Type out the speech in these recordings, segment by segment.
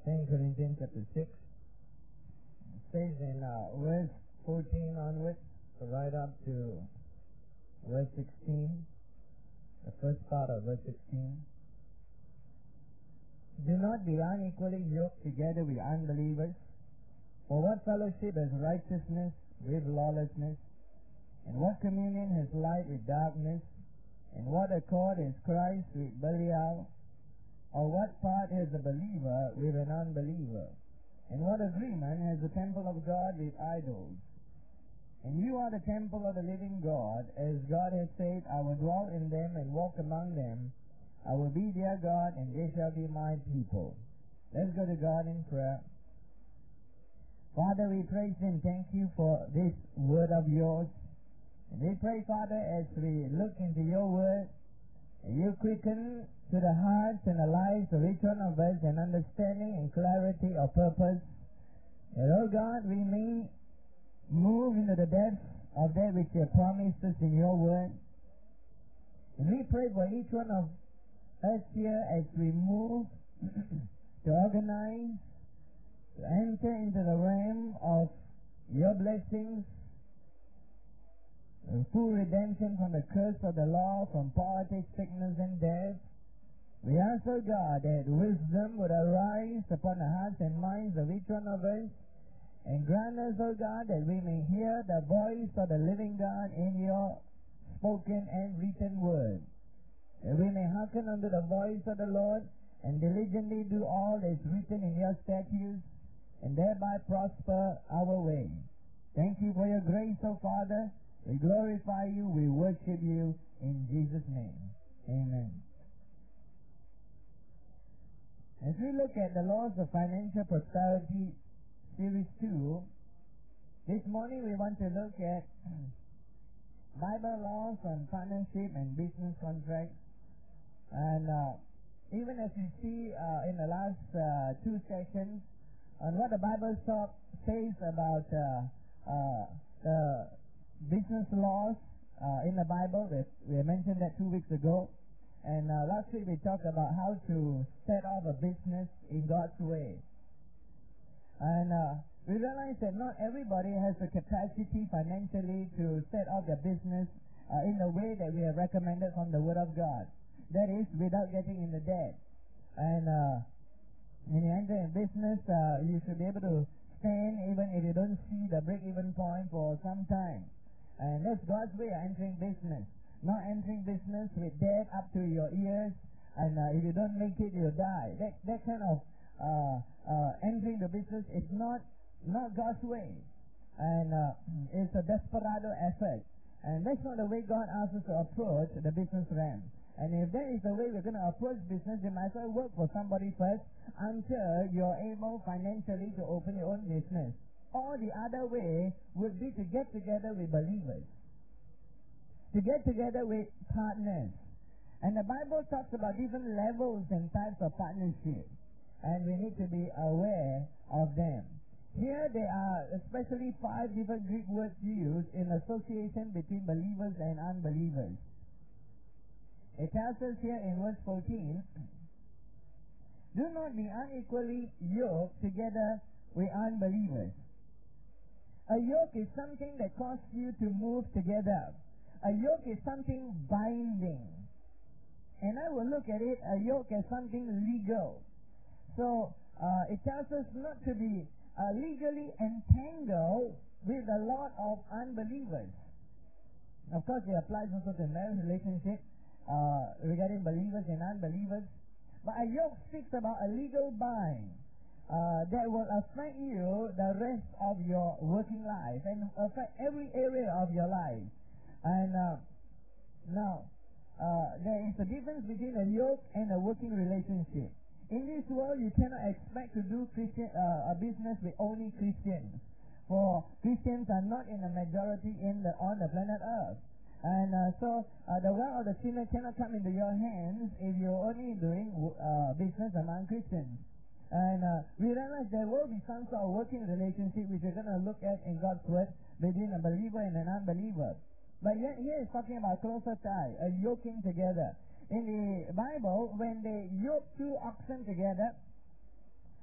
2 Corinthians chapter 6. It says in verse 14 onwards, right up to verse 16, the first part of verse 16. Do not be unequally yoked together with unbelievers. For what fellowship has righteousness with lawlessness? And what communion has light with darkness? And what accord is Christ with Belial? Or what part has a believer with an unbeliever? And what agreement has the temple of God with idols? And you are the temple of the living God, as God has said, I will dwell in them and walk among them. I will be their God, and they shall be my people. Let's go to God in prayer. Father, we praise and thank you for this word of yours. And we pray, Father, as we look into your word, you quicken to the hearts and the lives of each one of us an understanding and clarity of purpose. And, oh God, we may move into the depths of that which you have promised us in your word. And we pray for each one of us here as we move to organize, to enter into the realm of your blessings, full redemption from the curse of the law, from poverty, sickness, and death. We ask, O God, that wisdom would arise upon the hearts and minds of each one of us, and grant us, O God, that we may hear the voice of the living God in your spoken and written word, that we may hearken unto the voice of the Lord, and diligently do all that is written in your statutes, and thereby prosper our way. Thank you for your grace, O Father. We glorify you, we worship you, in Jesus' name. Amen. As we look at the laws of financial prosperity, series 2, this morning we want to look at Bible laws on partnership and business contracts. And even as you see in the last two sessions, on what the Bible says about the business laws in the Bible. We mentioned that 2 weeks ago. And last week we talked about how to set up a business in God's way. And we realized that not everybody has the capacity financially to set up their business in the way that we have recommended from the Word of God. That is, without getting into debt. And when you enter in business, you should be able to stand even if you don't see the break-even point for some time. And that's God's way of entering business. Not entering business with debt up to your ears, and if you don't make it, you'll die. That kind of entering the business is not God's way. And it's a desperado effort. And that's not the way God asks us to approach the business realm. And if that is the way we're going to approach business, you might as well work for somebody first until you're able financially to open your own business. Or the other way would be to get together with believers, to get together with partners. And the Bible talks about different levels and types of partnership, and we need to be aware of them. Here there are especially 5 different Greek words used in association between believers and unbelievers. It tells us here in verse 14, do not be unequally yoked together with unbelievers. A yoke is something that causes you to move together. A yoke is something binding. And I will look at it, a yoke as something legal. So, it tells us not to be legally entangled with a lot of unbelievers. Of course, it applies also to marriage relationship regarding believers and unbelievers. But a yoke speaks about a legal bind that will affect you the rest of your working life and affect every area of your life. And now, there is a difference between a yoke and a working relationship. In this world, you cannot expect to do a business with only Christians, for Christians are not in a majority on the planet Earth. And so the wealth of the sinner cannot come into your hands if you're only doing business among Christians. And we realize there will be some sort of working relationship which we're going to look at in God's Word between a believer and an unbeliever. But yet here it's talking about closer tie, a yoking together. In the Bible, when they yoke 2 oxen together,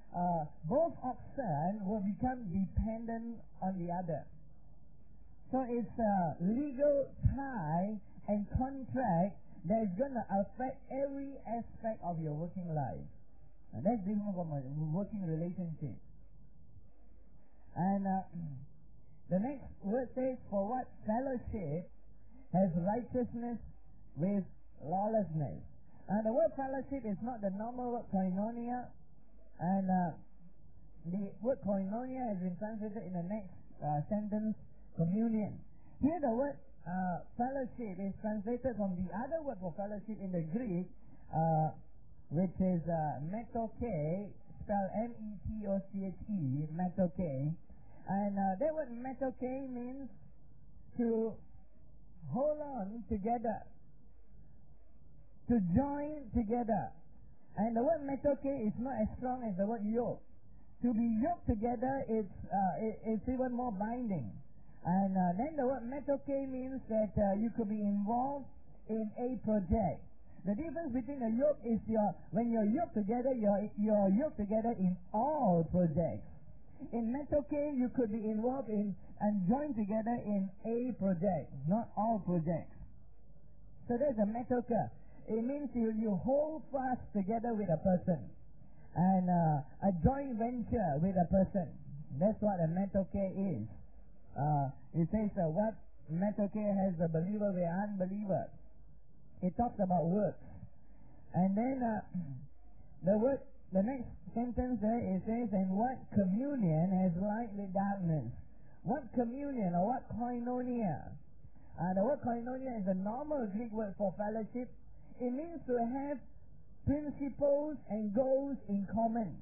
both oxen will become dependent on the other. So it's a legal tie and contract that is going to affect every aspect of your working life. And that's different from a working relationship. And the next word says, for what fellowship has righteousness with lawlessness. And the word fellowship is not the normal word koinonia. And the word koinonia has been translated in the next sentence, communion. Here the word fellowship is translated from the other word for fellowship in the Greek, which is metoche, spelled M-E-T-O-C-H-E, metoche. And that word metoche means to hold on together, to join together. And the word metoche is not as strong as the word yoke. To be yoked together, it's even more binding. And then the word metoche means that you could be involved in a project. The difference between a yoke is when you're yoked together, you're yoked together in all projects. In metoche, you could be involved in and joined together in a project, not all projects. So there's a metoche. It means you hold fast together with a person, and a joint venture with a person. That's what a metoche is. It says what metoche has the believer with unbeliever. It talks about works. And then the next sentence there, it says, and what communion has light with darkness. What communion or what koinonia? The word koinonia is a normal Greek word for fellowship. It means to have principles and goals in common.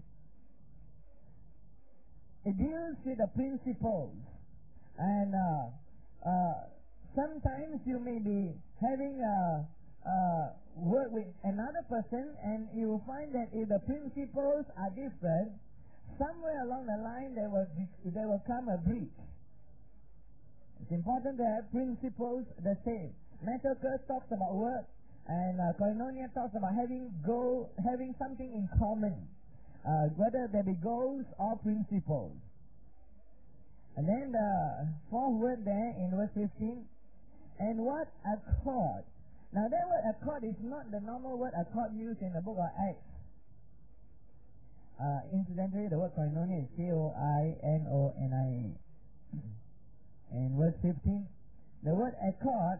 It deals with the principles. And sometimes you may be having work with another person, and you will find that if the principles are different, somewhere along the line there will come a breach. It's important to have principles the same. Metoche talks about work, and koinonia talks about having something in common, whether there be goals or principles. And then the fourth word there in verse 15, and what accord. Now that word accord is not the normal word accord used in the book of Acts. Incidentally, the word koinonia is K-O-I-N-O-N-I-A. In verse 15, the word accord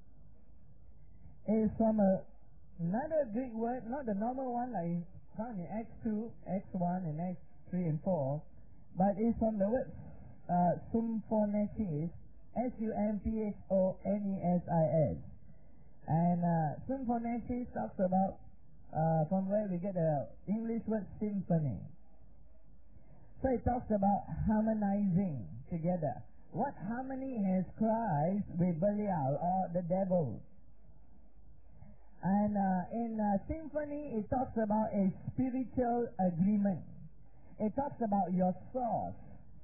is from another Greek word, not the normal one like found in Acts 2, Acts 1, and Acts 3 and 4, but it's from the word symphonesis, S-U-M-P-H-O-N-E-S-I-S. And symphonesis talks about from where we get the English word symphony. So it talks about harmonizing together. What harmony has Christ with Belial or the devil? And in symphony, it talks about a spiritual agreement. It talks about your source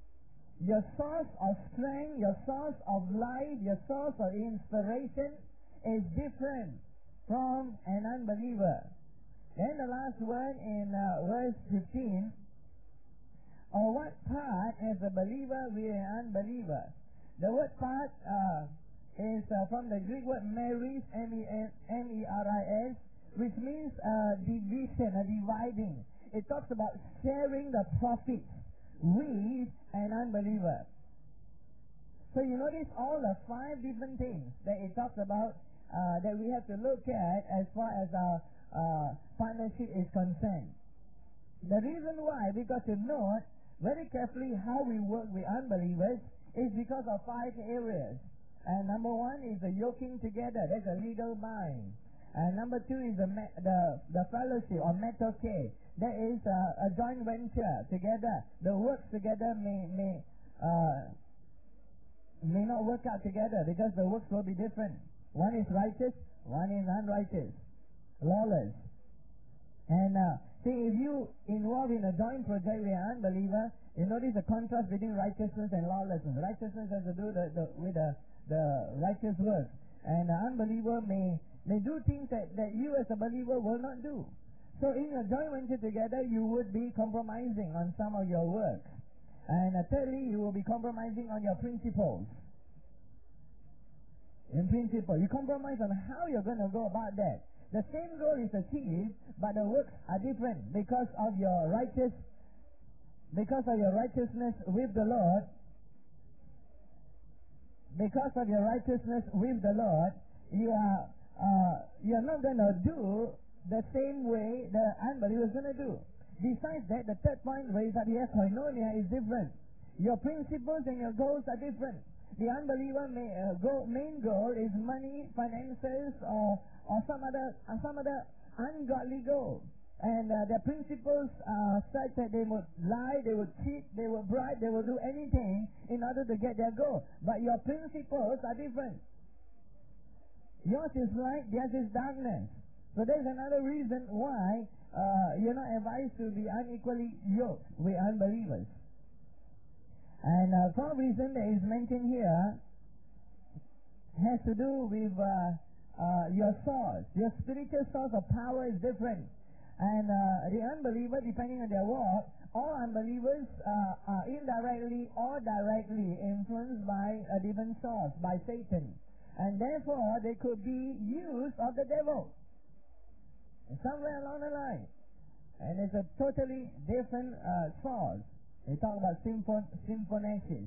of strength, your source of life, your source of inspiration is different from an unbeliever. Then the last word in verse 15, or what part as a believer with an unbeliever? The word part is from the Greek word meris, M-E-R-I-S, which means division, a dividing. It talks about sharing the profits with an unbeliever. So you notice all the 5 different things that it talks about that we have to look at as far as our partnership is concerned. The reason why, because you note very carefully how we work with unbelievers is because of 5 areas. And number 1 is the yoking together. That's a legal bind. And number 2 is the fellowship or metoche. That is a joint venture together. The works together may not work out together because the works will be different. One is righteous, one is unrighteous, lawless. And see, if you involve in a joint project with an unbeliever, you notice the contrast between righteousness and lawlessness. Righteousness has to do with the righteous works, and the unbeliever may do things that you as a believer will not do. So in your joint venture together, you would be compromising on some of your work. And thirdly, you will be compromising on your principles. In principle, you compromise on how you're going to go about that. The same goal is achieved, but the works are different because of your righteousness with the Lord. Because of your righteousness with the Lord, you're not going to do the same way the unbeliever is going to do. Besides that, the third point raised up here, koinonia, is different. Your principles and your goals are different. The unbeliever main goal is money, finances, or some other ungodly goal. And their principles are such that they would lie, they would cheat, they would bribe, they will do anything in order to get their goal. But your principles are different. Yours is light, theirs is darkness. So there's another reason why you're not advised to be unequally yoked with unbelievers. And fourth reason that is mentioned here has to do with your source. Your spiritual source of power is different. And the unbeliever, depending on their walk, all unbelievers are indirectly or directly influenced by a different source, by Satan. And therefore, they could be used of the devil somewhere along the line. And it's a totally different source. They talk about symphonesis.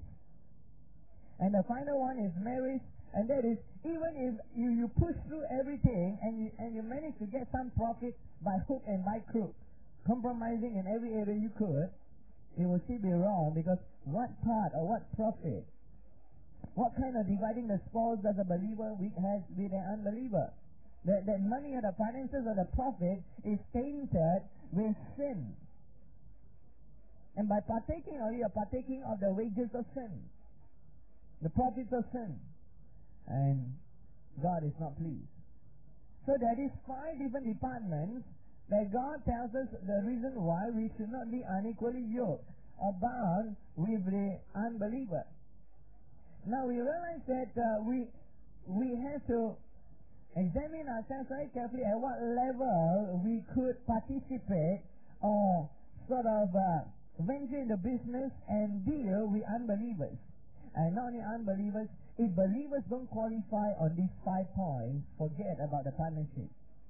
And the final one is marriage. And that is, even if you push through everything and you manage to get some profit by hook and by crook, compromising in every area you could, it will still be wrong, because what part or what profit, what kind of dividing the spoils does a believer has with an unbeliever? That money or the finances or the profit is tainted with sin. And by partaking of it, you are partaking of the wages of sin, the profits of sin. And God is not pleased. So there is 5 different departments that God tells us the reason why we should not be unequally yoked or bound with the unbeliever. Now we realize that we have to examine ourselves very carefully at what level we could participate or sort of venture into business and deal with unbelievers. And not only unbelievers, if believers don't qualify on these 5 points, forget about the partnership.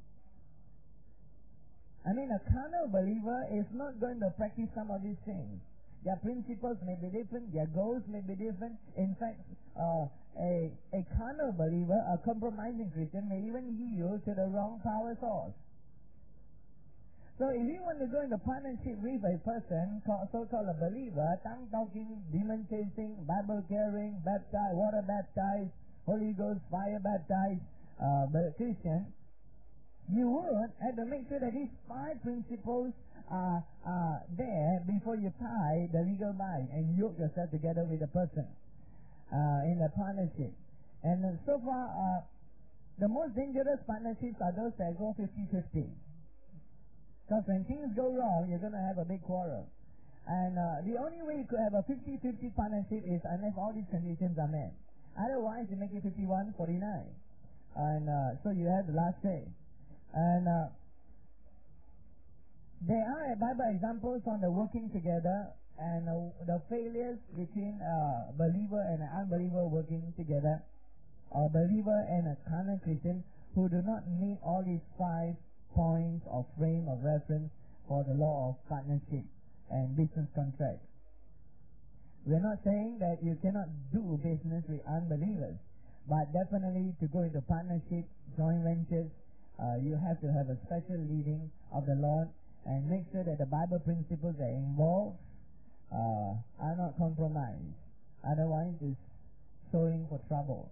I mean, a carnal believer is not going to practice some of these things. Their principles may be different, their goals may be different. In fact, a carnal believer, a compromising Christian, may even yield to the wrong power source. So if you want to go into partnership with a person, so-called a believer, tongue-talking, demon-chasing, Bible-carrying, baptized, water-baptized, Holy Ghost, fire-baptized Christian, you would have to make sure that these 5 principles are there before you tie the legal bind and yoke yourself together with the person in a partnership. And so far, the most dangerous partnerships are those that go 50-50. Because when things go wrong, you're going to have a big quarrel. And the only way you could have a 50-50 partnership is unless all these conditions are met. Otherwise, you make it 51-49. And so you have the last say. And there are Bible examples on the working together and the failures between a believer and an unbeliever working together, a believer and a carnal Christian who do not meet all these 5 points of frame of reference for the law of partnership and business contract. We're not saying that you cannot do business with unbelievers, but definitely to go into partnership, joint ventures, you have to have a special leading of the Lord and make sure that the Bible principles that are involved are not compromised. Otherwise, it's sowing for trouble.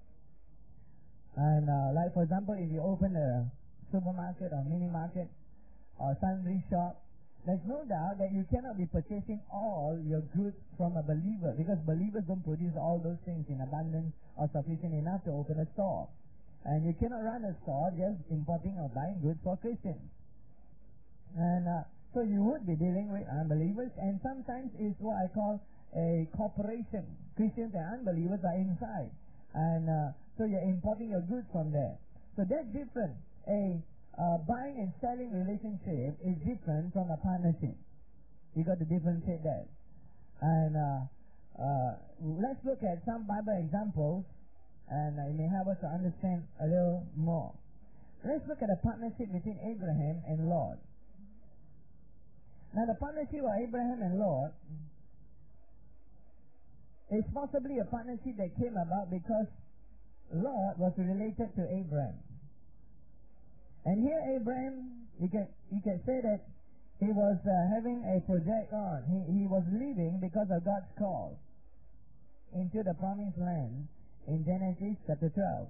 And like for example, if you open a supermarket or mini market or sundry shop, there's no doubt that you cannot be purchasing all your goods from a believer, because believers don't produce all those things in abundance or sufficient enough to open a store. And you cannot run a store just importing or buying goods for Christians. And so you would be dealing with unbelievers, and sometimes it's what I call a corporation. Christians and unbelievers are inside. And so you're importing your goods from there. So that's different. A buying and selling relationship is different from a partnership. You got to differentiate that. And let's look at some Bible examples, and it may help us to understand a little more. Let's look at a partnership between Abraham and Lot. Now, the partnership of Abraham and Lot is possibly a partnership that came about because Lot was related to Abraham. And here Abraham, you can say that he was having a project on. He was leaving because of God's call into the promised land in Genesis chapter 12.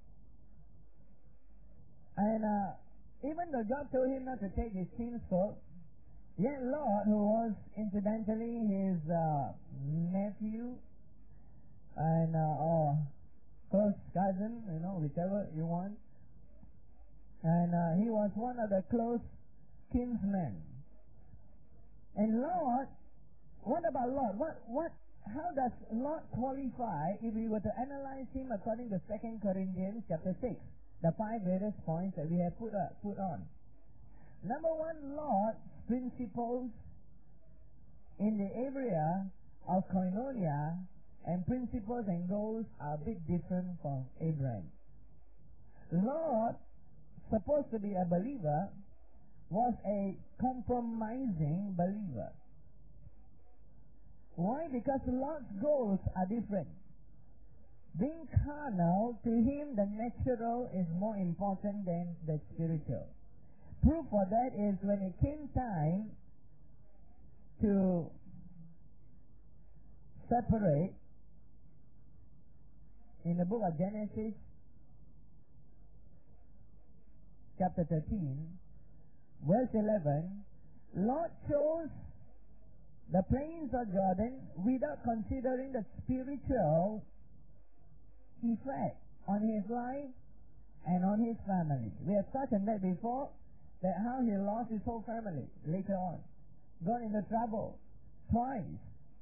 And even though God told him not to take his kinsfolk, yet Lot, who was incidentally his nephew and or close cousin, whichever you want, and he was one of the close kinsmen. And Lot, what about Lot? How does Lot qualify if we were to analyze him according to 2 Corinthians chapter 6? The 5 various points that we have put on. Number one, Lot's principles in the area of koinonia and principles and goals are a bit different from Abraham. Lot, supposed to be a believer, was a compromising believer. Why? Because Lot's goals are different. Being carnal, to him the natural is more important than the spiritual. Proof for that is when it came time to separate, in the book of Genesis chapter 13 verse 11, Lot chose the plains of Jordan without considering the spiritual effect on his life and on his family. We have touched on that before, that how he lost his whole family later on. Got into trouble twice.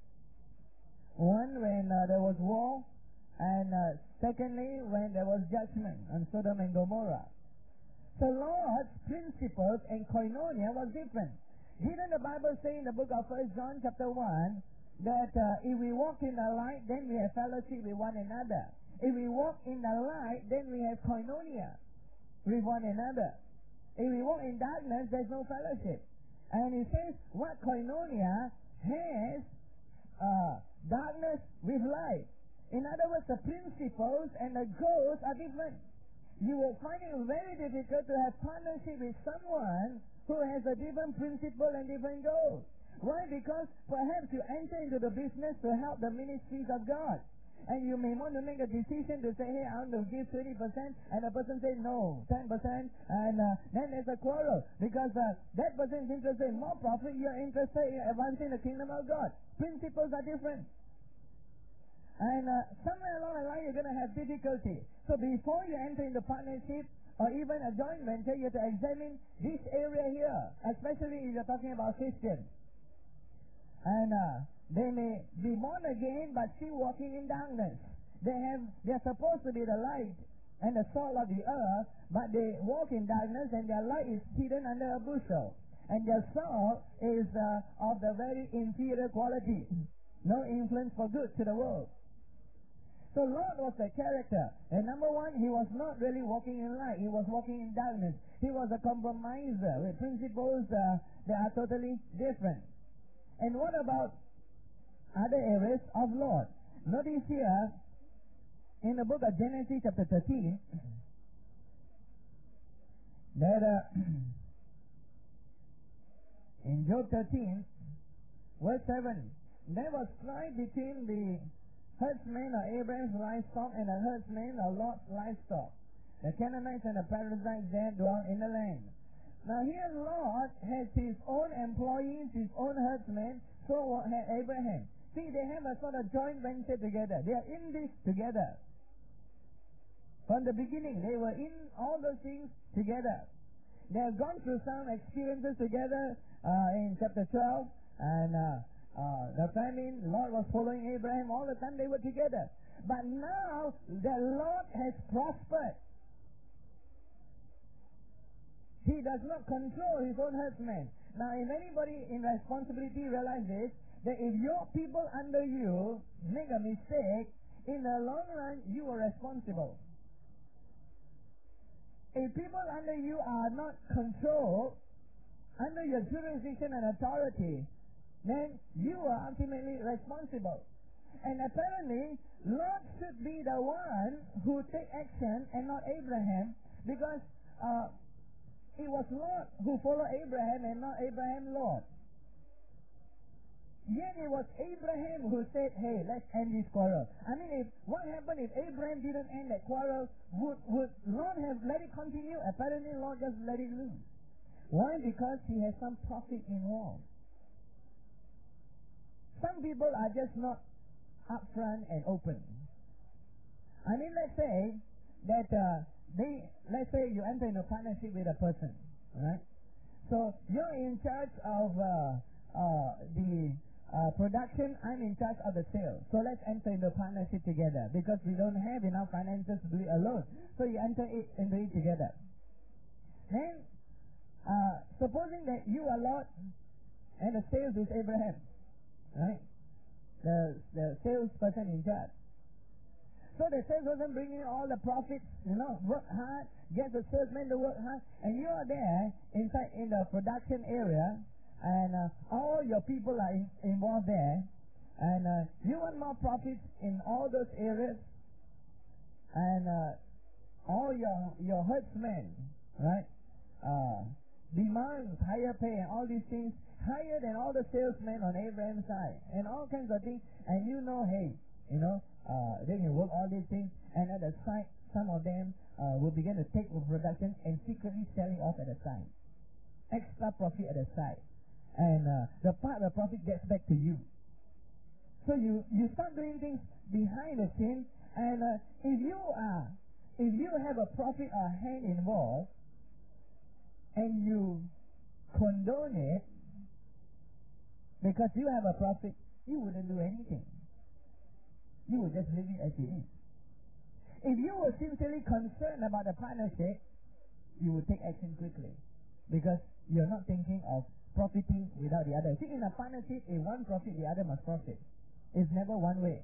One when there was war, and secondly when there was judgment on Sodom and Gomorrah. So Lot's principles and koinonia was different. Didn't the Bible say in the book of 1 John chapter 1 that if we walk in the light, then we have fellowship with one another. If we walk in the light, then we have koinonia with one another. If we walk in darkness, there's no fellowship. And it says, what koinonia has darkness with light. In other words, the principles and the goals are different. You will find it very difficult to have partnership with someone who has a different principle and different goals. Why? Because perhaps you enter into the business to help the ministries of God. And you may want to make a decision to say, hey, I want to give 20%, and the person says no, 10%, and then there's a quarrel. Because that person is interested in more profit, you're interested in advancing the kingdom of God. Principles are different. And somewhere along the line, you're going to have difficulty. So before you enter into partnership or even a joint venture, you have to examine this area here, especially if you're talking about Christians. And they may be born again, but still walking in darkness. They're supposed to be the light and the salt of the earth, but they walk in darkness, and their light is hidden under a bushel. And their salt is of the very inferior quality. No influence for good to the world. So Lot was a character. And number one, he was not really walking in light. He was walking in darkness. He was a compromiser with principles that are totally different. And what about other areas of Lot? Notice here, in the book of Genesis chapter 13, that in Job 13, verse 7, there was strife between the herdsmen of Abraham's livestock and the herdsmen of Lot's livestock. The Canaanites and the Perizzites there dwelt in the land. Now here Lot has his own employees, his own herdsmen, so had Abraham. See, they have a sort of joint venture together. They are in this together. From the beginning, they were in all those things together. They have gone through some experiences together in chapter 12, and the famine, Lot was following Abraham all the time, they were together. But now that Lot has prospered, He does not control his own herdsmen. Now, if anybody in responsibility realizes that if your people under you make a mistake, in the long run, you are responsible. If people under you are not controlled, under your jurisdiction and authority, then you are ultimately responsible. And apparently, Lot should be the one who take action and not Abraham, because it was Lot who followed Abraham and not Abraham Lot. Yet it was Abraham who said, hey, let's end this quarrel. I mean, what happened if Abraham didn't end that quarrel? Would Lot have let it continue? Apparently, Lot just let it loose. Why? Because he has some profit involved. Some people are just not upfront and open. I mean, let's say that let's say you enter into a partnership with a person, right? So you're in charge of the production, I'm in charge of the sales. So let's enter into a partnership together because we don't have enough finances to do it alone. So you enter into it together. Then, supposing that you are Lot and the sales is Abraham, right? The salesperson in charge. So the salesperson bringing all the profits, work hard, get the salesman to work hard, and you are there inside in the production area, and all your people are involved there, and you want more profits in all those areas, and all your herdsmen, right, demands higher pay and all these things, higher than all the salesmen on Abraham's side, and all kinds of things, and hey, they can work all these things, and at the side, some of them will begin to take over production and secretly selling off at the side. Extra profit at the side. And the part of the profit gets back to you. So you start doing things behind the scenes, and if you have a profit or hand involved, and you condone it, because you have a profit, you wouldn't do anything. You would just leave it as it is. If you were sincerely concerned about the partnership, you would take action quickly. Because you're not thinking of profiting without the other. See, in a partnership, if one profit, the other must profit. It's never one way.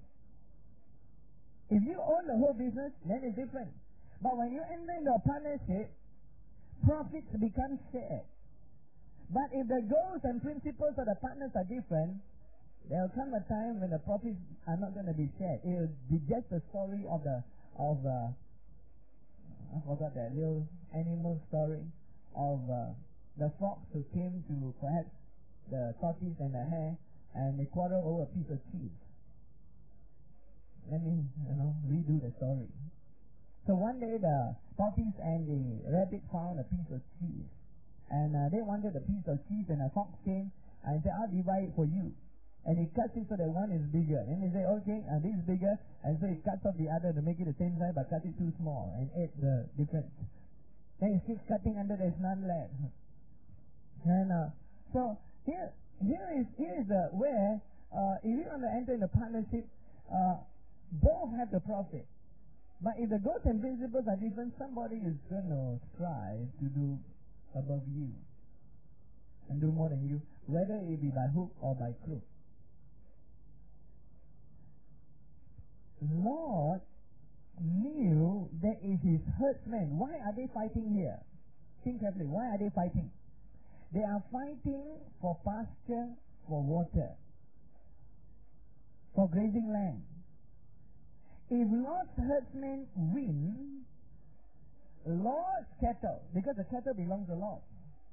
If you own the whole business, then it's different. But when you enter into a partnership, profits become shared. But if the goals and principles of the partners are different, there will come a time when the profits are not going to be shared. It will be just the story of I forgot that little animal story of the fox who came to perhaps the tortoise and the hare, and they quarrel over a piece of cheese. Let me, redo the story. So one day the tortoise and the rabbit found a piece of cheese, and they wanted a piece of cheese, and the fox came and said, I'll divide it for you. And he cuts it so that one is bigger. And he said, okay, this is bigger. And so he cuts off the other to make it the same size, but cut it too small and ate the difference. Then he keeps cutting until there's none left. And so here is where if you want to enter in a partnership, both have the profit. But if the goals and principles are different, somebody is going to strive to do above you and do more than you, whether it be by hook or by crook. Lot knew that it is herdsmen. Why are they fighting here? Think carefully. Why are they fighting? They are fighting for pasture, for water, for grazing land. If Lot's herdsmen win, Lot's cattle, because the cattle belongs to Lot,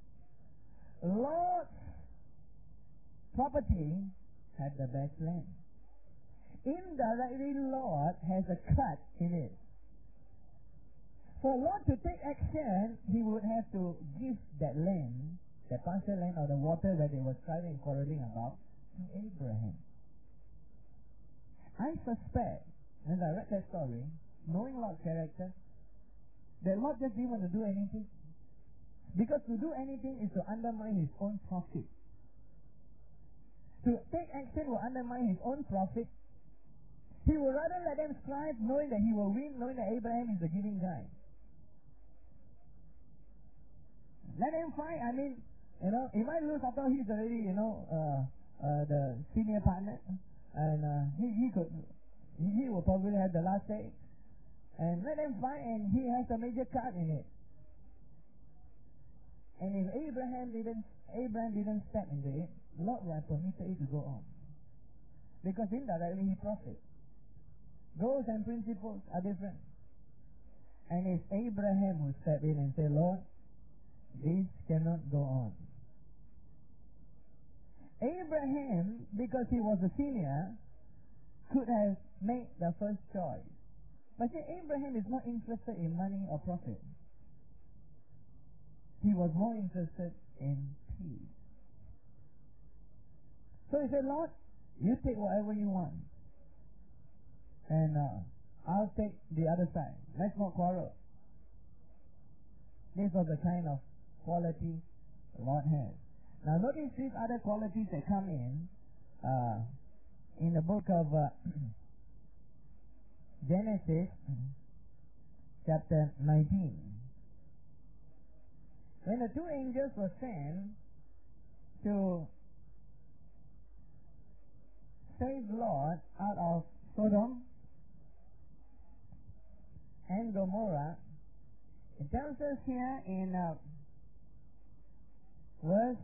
Lot's property had the best land. Indirectly, Lot has a cut in it. For Lot to take action, he would have to give that land, the pasture land or the water that they were striving and quarreling about, to Abraham. I suspect, as I read that story, knowing Lot's character, that Lot just didn't want to do anything. Because to do anything is to undermine his own profit. To take action will undermine his own profit. He would rather let them strive, knowing that he will win, knowing that Abraham is the giving guy. Let him fight. I mean, he might lose after he's already, the senior partner, and he will probably have the last say. And let him fight, and he has a major cut in it. And if Abraham didn't step into it, Lot would have permitted it to go on. Because indirectly he profits. Goals and principles are different. And it's Abraham who stepped in and said, Lord, this cannot go on. Abraham, because he was a senior, could have made the first choice. But see, Abraham is not interested in money or profit. He was more interested in peace. So he said, Lord, you take whatever you want. And I'll take the other side. Let's not quarrel. This was the kind of quality the Lord has. Now notice these other qualities that come in the book of Genesis chapter 19. When the two angels were sent to save Lot out of Sodom and Gomorrah, it tells us here in verse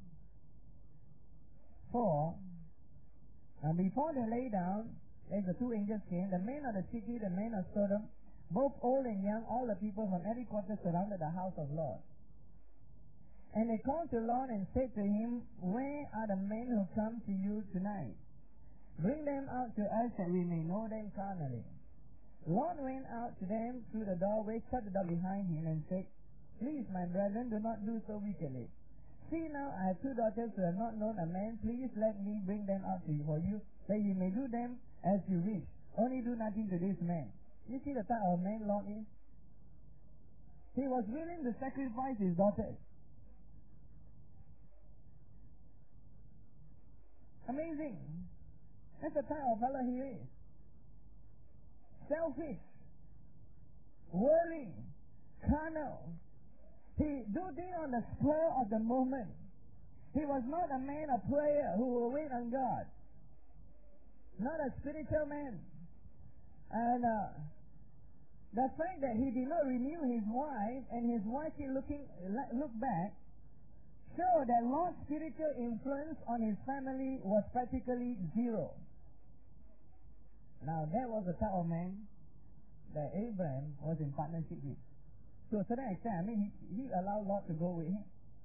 4, and before they lay down, as the two angels came, the men of the city, the men of Sodom, both old and young, all the people from every quarter surrounded the house of Lot. And they called to Lot and said to him, Where are the men who come to you tonight? Bring them out to us that we may know them carnally. Lot went out to them through the doorway, shut the door behind him, and said, Please, my brethren, do not do so wickedly. See now, I have two daughters who have not known a man. Please let me bring them out to you for you, that you may do them as you wish. Only do nothing to this man. You see the type of man Lot is? He was willing to sacrifice his daughters. Amazing. That's the type of fellow he is. Selfish, worldly, carnal. He do things on the spur of the moment. He was not a man of prayer who will wait on God. Not a spiritual man. And the fact that he did not renew his wife, and his wife look back, show that Lot's spiritual influence on his family was practically zero. Now that was the type of man that Abraham was in partnership with. To a certain extent, I mean, he allowed Lot to go with him.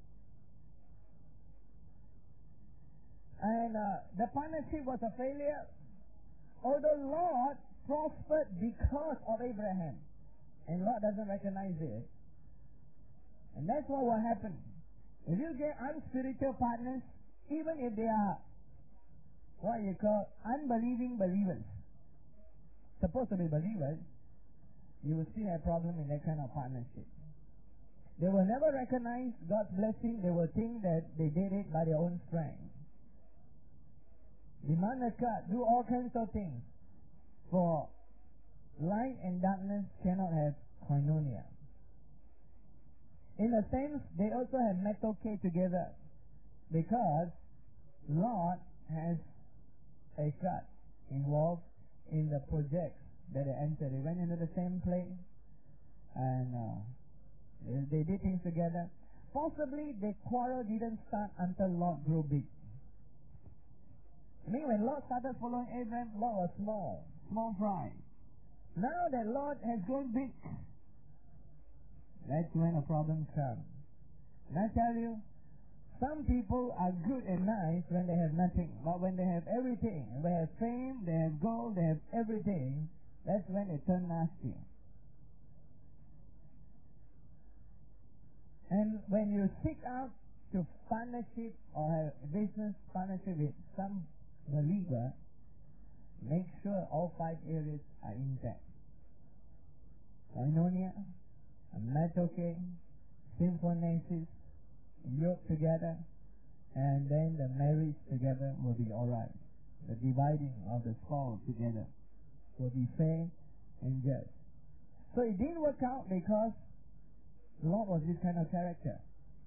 And the partnership was a failure, although Lot prospered because of Abraham. And Lot doesn't recognize it. And that's what will happen. If you get unspiritual partners, even if they are what you call unbelieving believers, supposed to be believers, you will still have problem in that kind of partnership. They will never recognize God's blessing. They will think that they did it by their own strength. Demand a cut, do all kinds of things. For light and darkness cannot have koinonia. In a sense, they also have metoke together, because Lot has a cut involved in the projects that they entered. They went into the same place, and they did things together. Possibly the quarrel didn't start until Lot grew big. I mean, when Lot started following Abraham, Lot was small fry. Now that Lot has grown big, that's when a problem comes. And I tell you, some people are good and nice when they have nothing. But when they have everything, they have fame, they have gold, they have everything, that's when they turn nasty. And when you seek out to partnership or have business partnership with some believer, make sure all 5 areas are intact. Koinonia, metoke, symphonesis, yoke together, and then the marriage together will be alright. The dividing of the spoil together will be fair and just. So it didn't work out because Lot was this kind of character.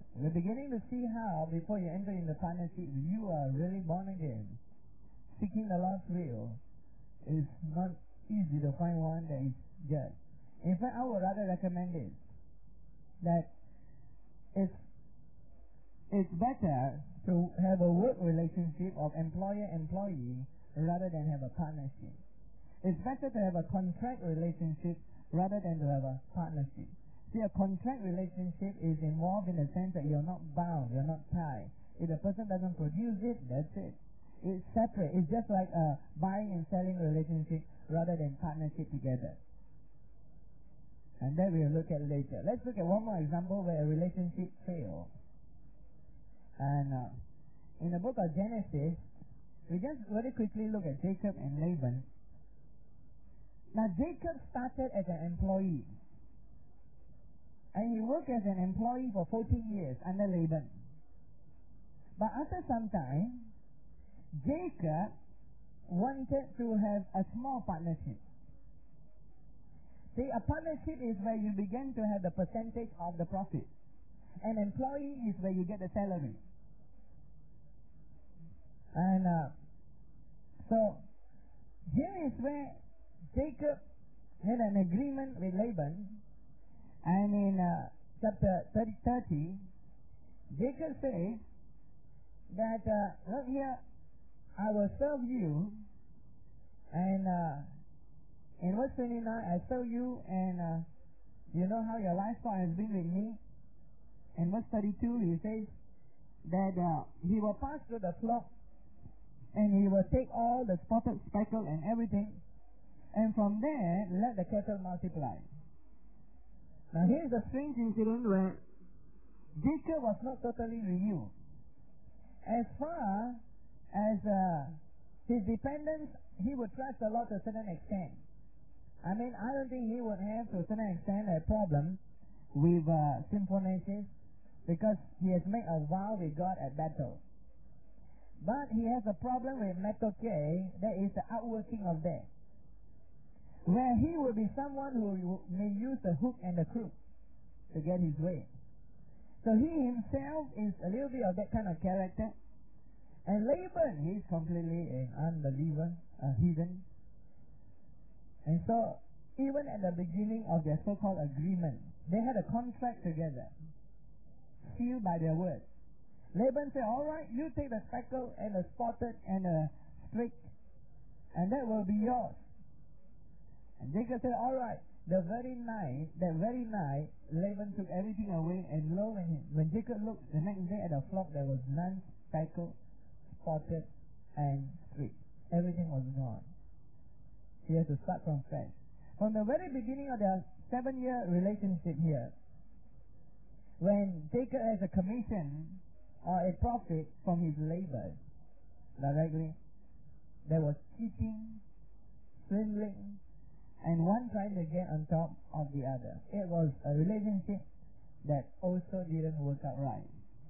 We're beginning to see how, before you enter in the partnership, you are really born again. Seeking the Lord's will is not easy to find one that is good. In fact, I would rather recommend this, that it's better to have a work relationship of employer-employee rather than have a partnership. It's better to have a contract relationship rather than to have a partnership. See, a contract relationship is involved in the sense that you're not bound, you're not tied. If the person doesn't produce it, that's it. It's separate. It's just like a buying and selling relationship rather than partnership together. And that we'll look at later. Let's look at one more example where a relationship failed. And in the book of Genesis, we just very quickly look at Jacob and Laban. Now, Jacob started as an employee. And he worked as an employee for 14 years under Laban. But after some time, Jacob wanted to have a small partnership. See, a partnership is where you begin to have the percentage of the profit. An employee is where you get the salary. And so, here is where Jacob had an agreement with Laban. And in chapter 30, Jacob says that, look here, I will serve you. And in verse 29, I serve you, and you know how your lifestyle has been with me. In verse 32, he says that he will pass through the flock, and he will take all the spotted speckle and everything, and from there, let the cattle multiply. Now here's a strange incident where Jacob was not totally renewed. As far as his dependence, he would trust the Lord to a certain extent. I mean, I don't think he would have to a certain extent a problem with Symphonesis, because he has made a vow with God at battle. But he has a problem with Metoke, that is the outworking of that, where he will be someone who may use the hook and the crook to get his way. So he himself is a little bit of that kind of character. And Laban, he's completely an unbeliever, a heathen. And so, even at the beginning of their so-called agreement, they had a contract together, sealed by their word. Laban said, alright, you take the speckle and the spotted and the streak, and that will be yours. And Jacob said, alright. That very night, Laban took everything away, and lo, when Jacob looked the next day at the flock, there was none speckled, spotted, and streaked. Everything was gone. He had to start from fresh. From the very beginning of their 7-year relationship here, when Jacob has a commission or a profit from his labor directly, there was cheating, swindling, and one trying to get on top of the other. It was a relationship that also didn't work out right.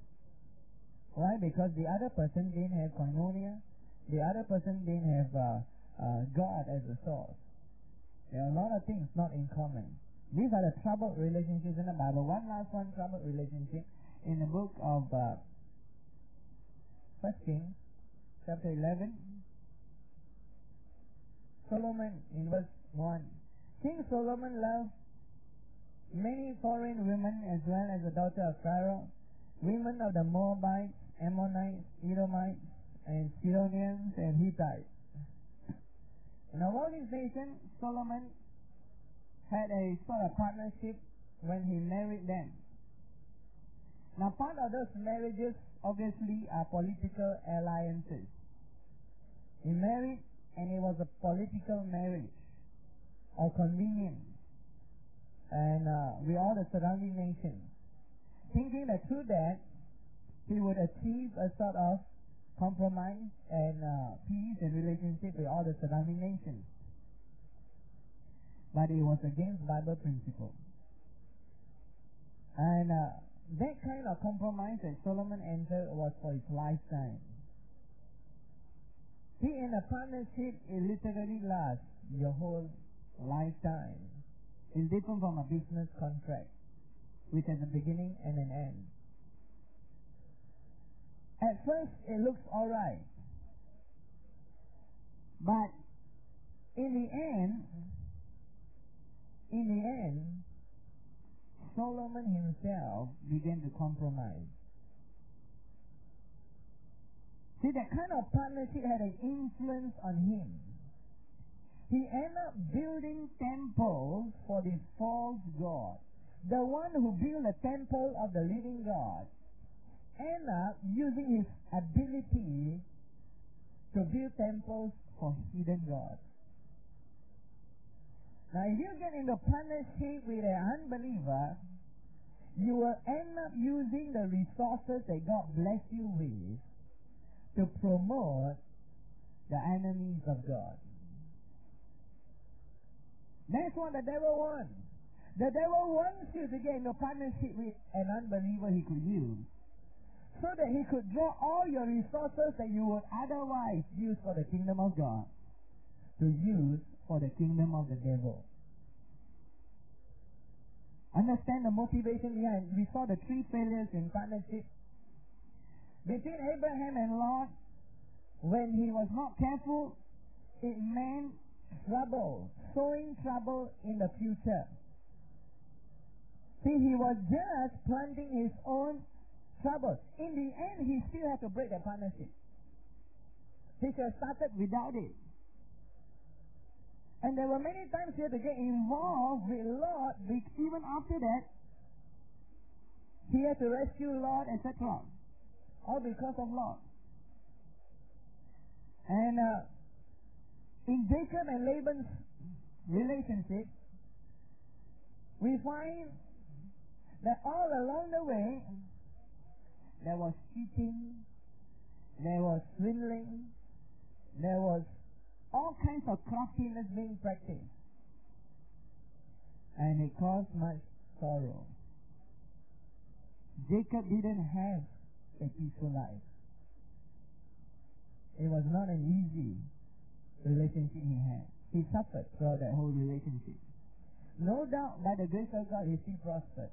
Why? Because the other person didn't have koinonia, the other person didn't have God as a source. There are a lot of things not in common. These are the troubled relationships in the Bible. One last one, troubled relationship in the book of 1 Kings, chapter 11. Solomon in verse 1. King Solomon loved many foreign women as well as the daughter of Pharaoh, women of the Moabites, Ammonites, Edomites, and Sidonians, and Hittites. And of all these nations, Solomon had a sort of partnership when he married them. Now, part of those marriages, obviously, are political alliances. He married, and it was a political marriage, or convenience, and with all the surrounding nations, thinking that through that, he would achieve a sort of compromise and peace and relationship with all the surrounding nations. But it was against Bible principle. And that kind of compromise that Solomon entered was for his lifetime. See, in a partnership, it literally lasts your whole lifetime. It's different from a business contract, which has a beginning and an end. At first, it looks alright. But in the end, Solomon himself began to compromise. See, that kind of partnership had an influence on him. He ended up building temples for the false god. The one who built the temple of the living God ended up using his ability to build temples for hidden gods. Now, if you get into partnership with an unbeliever, you will end up using the resources that God bless you with to promote the enemies of God. That's what the devil wants. The devil wants you to get into partnership with an unbeliever he could use, so that he could draw all your resources that you would otherwise use for the kingdom of God to use for the kingdom of the devil. Understand the motivation behind. We saw the three failures in partnership. Between Abraham and Lot, when he was not careful, it meant trouble, sowing trouble in the future. See, he was just planting his own trouble. In the end, he still had to break the partnership. He should have started without it. And there were many times he had to get involved with Lot, which even after that, he had to rescue Lot, etc. All because of Lot. And in Jacob and Laban's relationship, we find that all along the way, there was cheating, there was swindling, there was all kinds of craftiness being practiced. And it caused much sorrow. Jacob didn't have a peaceful life. It was not an easy relationship he had. He suffered throughout that whole relationship. No doubt, by the grace of God, he still prospered.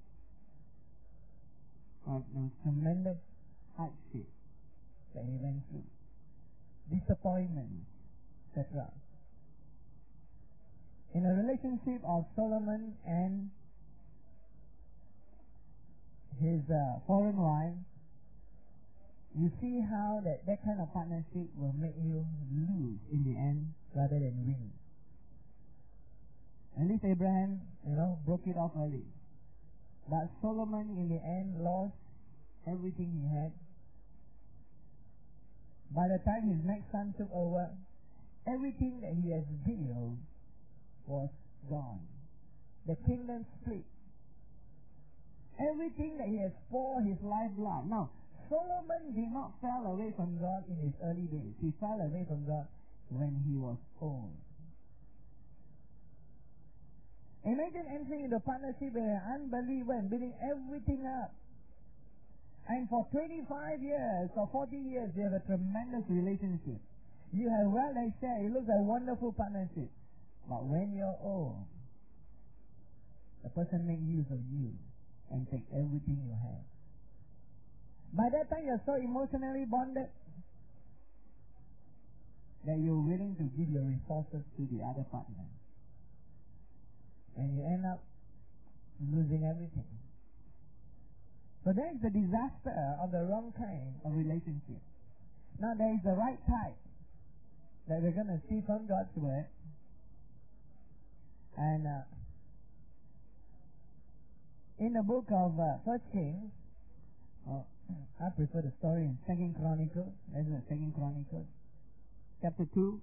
But there was tremendous hardship that he went through. Disappointment, etc. In a relationship of Solomon and his foreign wife, you see how that kind of partnership will make you lose in the end rather than win. At least Abraham, broke it off early. But Solomon in the end lost everything he had. By the time his next son took over, everything that he has built was gone. The kingdom split. Everything that he has poured his lifeblood. Now, Solomon did not fall away from God in his early days. He fell away from God when he was old. Imagine entering into partnership with an unbeliever and building everything up. And for 25 years or 40 years, you have a tremendous relationship. You have well shared. It looks like a wonderful partnership. But when you're old, the person makes use of you and take everything you have. By that time, you're so emotionally bonded that you're willing to give your resources to the other partner. And you end up losing everything. So that is the disaster of the wrong kind of relationship. Now there is the right type that we're going to see from God's Word. And in the book of 1 Kings, I prefer the story in 2 Chronicles. That's the 2 Chronicles, chapter 2.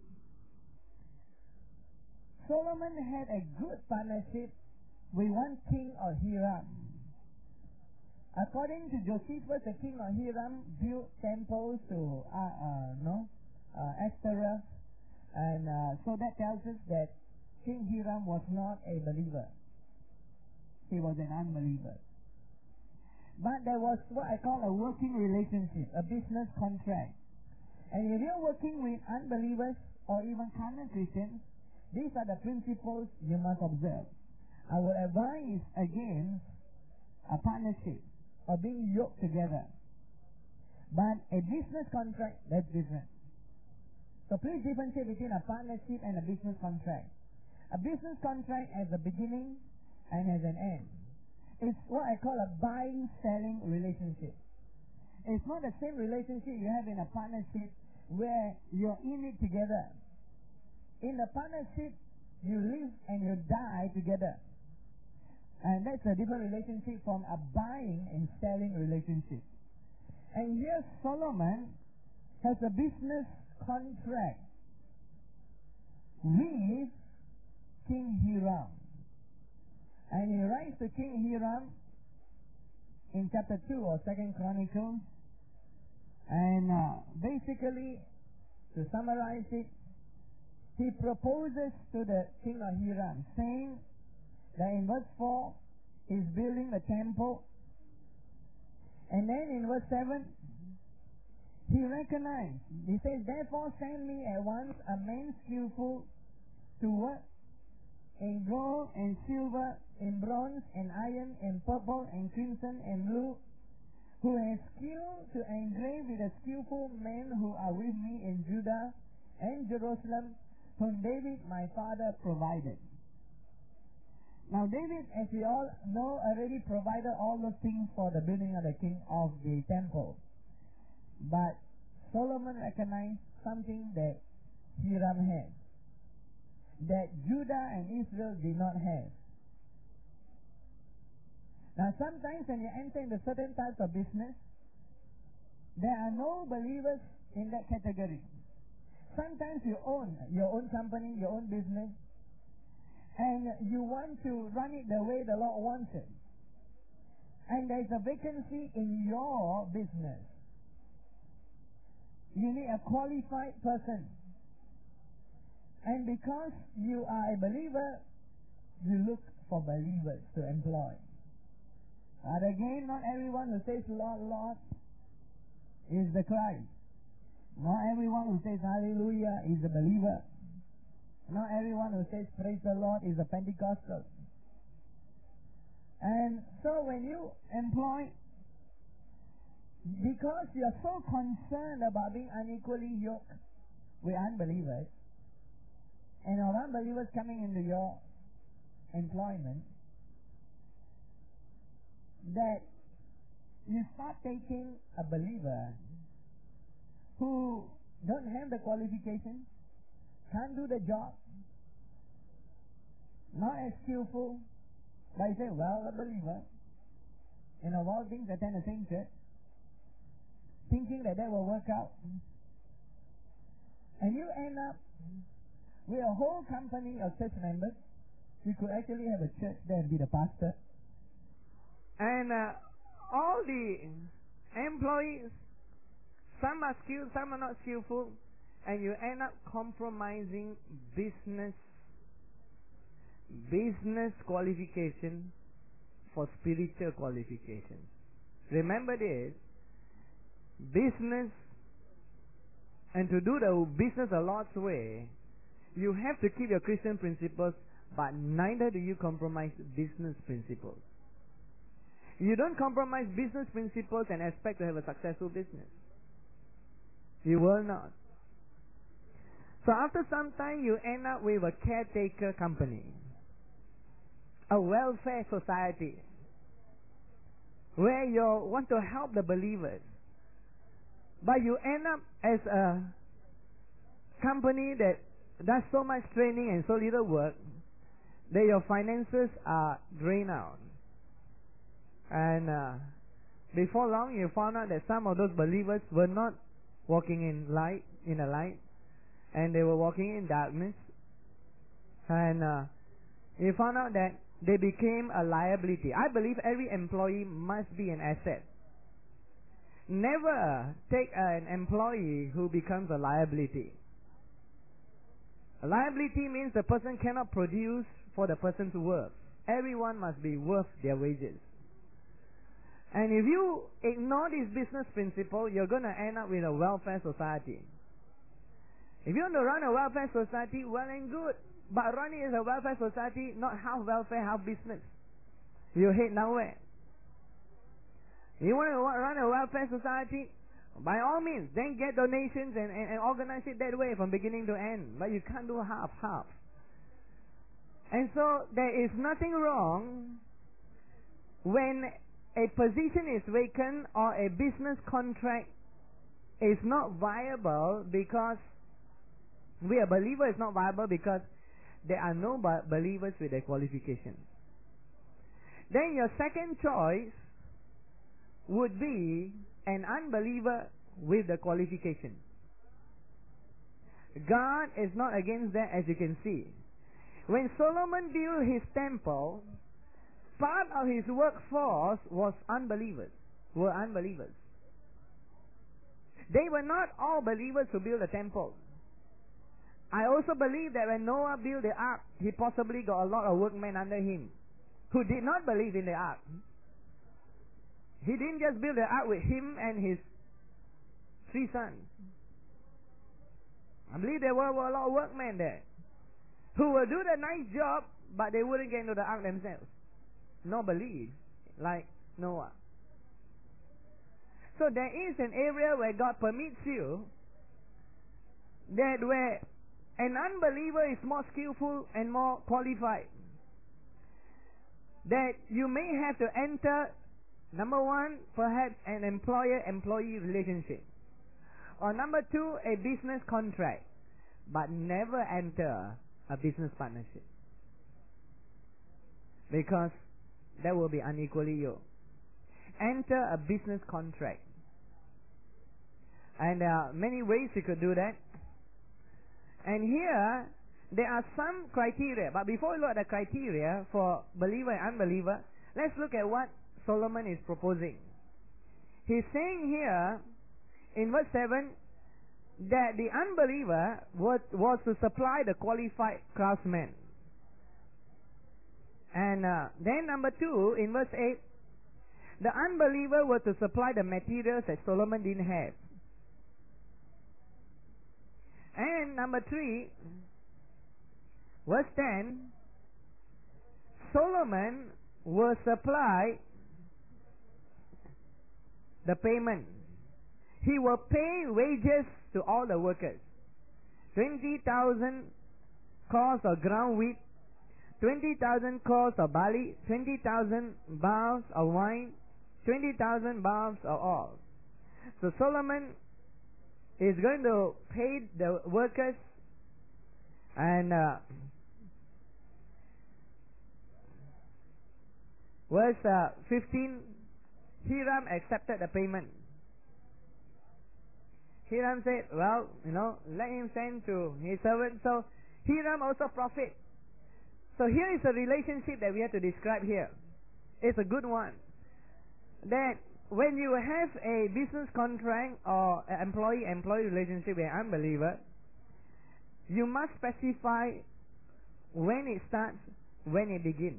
Solomon had a good partnership with one king of Hiram. According to Josephus, the king of Hiram built temples to Ashtoreth, and so that tells us that King Hiram was not a believer. He was an unbeliever. But there was what I call a working relationship, a business contract. And if you're working with unbelievers or even carnal Christians, these are the principles you must observe. I will advise against a partnership or being yoked together. But a business contract, that's different. So please differentiate between a partnership and a business contract. A business contract has a beginning and has an end. It's what I call a buying-selling relationship. It's not the same relationship you have in a partnership where you're in it together. In the partnership, you live and you die together. And that's a different relationship from a buying and selling relationship. And here Solomon has a business contract with King Hiram. And he writes to King Hiram in chapter 2 of 2 Chronicles. And basically, to summarize it, he proposes to the king of Hiram, saying that in verse 4, he's building the temple. And then in verse 7, he recognized, he says, therefore send me at once a man skillful to work in gold and silver, in bronze and iron, in purple and crimson and blue, who has skill to engrave with the skillful men who are with me in Judah and Jerusalem, whom David my father provided. Now David, as we all know, already provided all those things for the building of the temple. But Solomon recognized something that Hiram had, that Judah and Israel did not have. Now sometimes when you enter into certain types of business, there are no believers in that category. Sometimes you own your own company, your own business, and you want to run it the way the Lord wants it. And there is a vacancy in your business. You need a qualified person. And because you are a believer, you look for believers to employ. But again, not everyone who says, Lord, Lord, is the Christ. Not everyone who says hallelujah is a believer. Not everyone who says praise the Lord is a Pentecostal. And so when you employ, because you are so concerned about being unequally yoked with unbelievers, and our unbelievers coming into your employment, that you start taking a believer who don't have the qualifications, can't do the job, not as skillful, but you say, well, a believer, and of all things attend the same church, thinking that will work out. And you end up with a whole company of church members. You could actually have a church there and be the pastor. And all the employees, some are skilled, some are not skillful, and you end up compromising business qualification for spiritual qualification. Remember this, business, and to do the business the Lord's way, you have to keep your Christian principles, but neither do you compromise business principles. You don't compromise business principles and expect to have a successful business. You will not. So after some time, you end up with a caretaker company, a welfare society, where you want to help the believers. But you end up as a company that does so much training and so little work that your finances are drained out. And before long, you found out that some of those believers were not walking in the light, and they were walking in darkness. And you found out that they became a liability. I believe every employee must be an asset. Never take an employee who becomes a liability. A liability means the person cannot produce for the person's work. Everyone must be worth their wages. And if you ignore this business principle, you're going to end up with a welfare society. If you want to run a welfare society, well and good. But run it as a welfare society, not half welfare, half business. You head nowhere. You want to run a welfare society, By all means, then get donations and organize it that way from beginning to end. But you can't do half. And so there is nothing wrong when a position is vacant or a business contract is not viable because we are believer is not viable because there are no believers with a qualification. Then your second choice would be an unbeliever with the qualification. God is not against that, as you can see. When Solomon built his temple, part of his workforce were unbelievers. They were not all believers who built the temple. I also believe that when Noah built the ark, he possibly got a lot of workmen under him who did not believe in the ark. He didn't just build the ark with him and his 3 sons. I believe there were a lot of workmen there who will do the nice job, but they wouldn't get into the ark themselves. Nor believe like Noah. So there is an area where God permits you that where an unbeliever is more skillful and more qualified. That you may have to enter, number 1, perhaps an employer-employee relationship. Or number 2, a business contract. But never enter a business partnership. Because that will be unequally yoked. Enter a business contract. And there are many ways you could do that. And here, there are some criteria. But before we look at the criteria for believer and unbeliever, let's look at what Solomon is proposing. He's saying here, in verse 7, that the unbeliever was to supply the qualified craftsmen. And then number 2, in verse 8, the unbeliever was to supply the materials that Solomon didn't have. And number 3, verse 10, Solomon will supply the payment. He will pay wages to all the workers. 20,000 cors of ground wheat, 20,000 cors of barley, 20,000 barrels of wine, 20,000 barrels of oil. So Solomon is going to pay the workers, and verse 15, Hiram accepted the payment. Hiram said, well, let him send to his servant. So Hiram also profit. So here is a relationship that we have to describe here. It's a good one. That when you have a business contract or an employee-employee relationship with an unbeliever, you must specify when it starts, when it begins.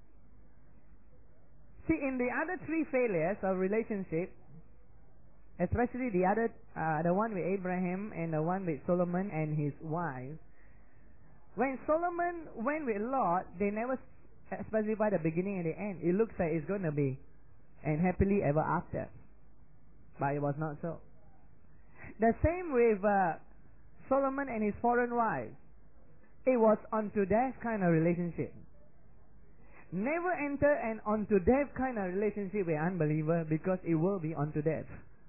See, in the other 3 failures of relationship, especially the one with Abraham and the one with Solomon and his wives, when Solomon went with Lot, they never specified the beginning and the end. It looks like it's going to be and happily ever after. But it was not so. The same with Solomon and his foreign wives. It was unto death kind of relationship. Never enter an unto death kind of relationship with an unbeliever, because it will be unto death.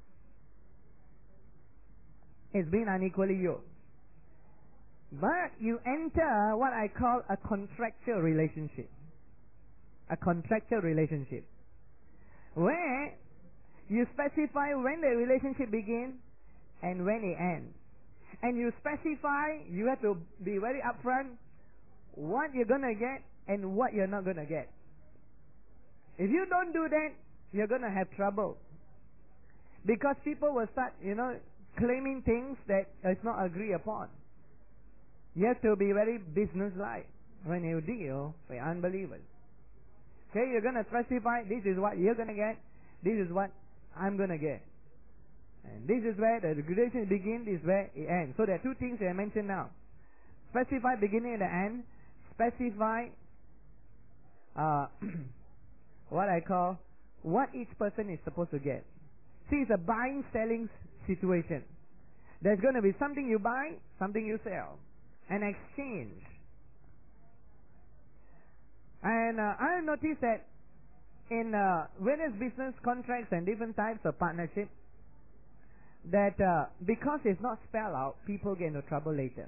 It's been unequally yoked. But you enter what I call a contractual relationship. A contractual relationship. Where you specify when the relationship begins and when it ends. And you specify, you have to be very upfront what you're going to get and what you're not going to get. If you don't do that, you're going to have trouble. Because people will start, claiming things that is not agreed upon. You have to be very business-like when you deal with unbelievers. Okay, you're going to specify, this is what you're going to get, this is what I'm going to get. And this is where the relation begins, this is where it ends. So there are 2 things that I mentioned now. Specify beginning and the end. Specify what I call what each person is supposed to get. See, it's a buying, selling situation. There's going to be something you buy, something you sell. An exchange. And I noticed that in various business contracts and different types of partnership, that because it's not spelled out, people get into trouble later.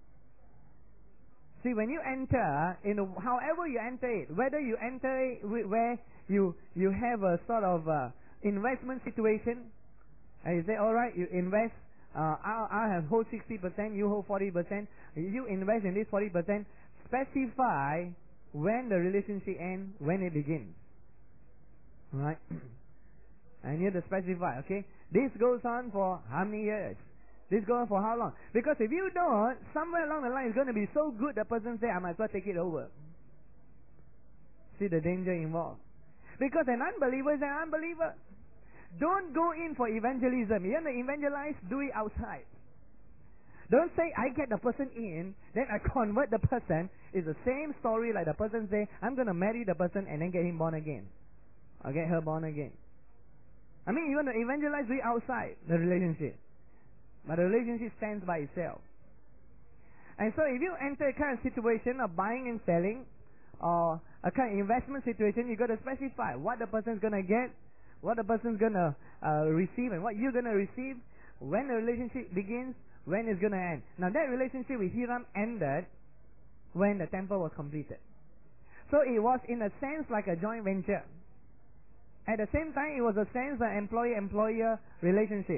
See, when you enter, however you enter it, whether you enter it where you have a sort of investment situation, and you say, all right, you invest, I'll have hold 60%, you hold 40%, you invest in this 40%, specify when the relationship ends, when it begins. Right? And you have to specify, okay? This goes on for how many years? This goes on for how long? Because if you don't, somewhere along the line it's going to be so good the person say, I might as well take it over. See the danger involved. Because an unbeliever is an unbeliever. Don't go in for evangelism. You want to evangelize, do it outside. Don't say, I get the person in, then I convert the person. It's the same story like the person say, I'm going to marry the person and then get him born again. Or get her born again. I mean, you want to evangelize, do it outside the relationship. But the relationship stands by itself. And so if you enter a kind of situation of buying and selling, or a kind of investment situation, you got to specify what the person's going to get, what the person's going to receive, and what you're going to receive, when the relationship begins, when it's going to end. Now that relationship with Hiram ended when the temple was completed. So it was in a sense like a joint venture. At the same time, it was a sense of employee-employer relationship.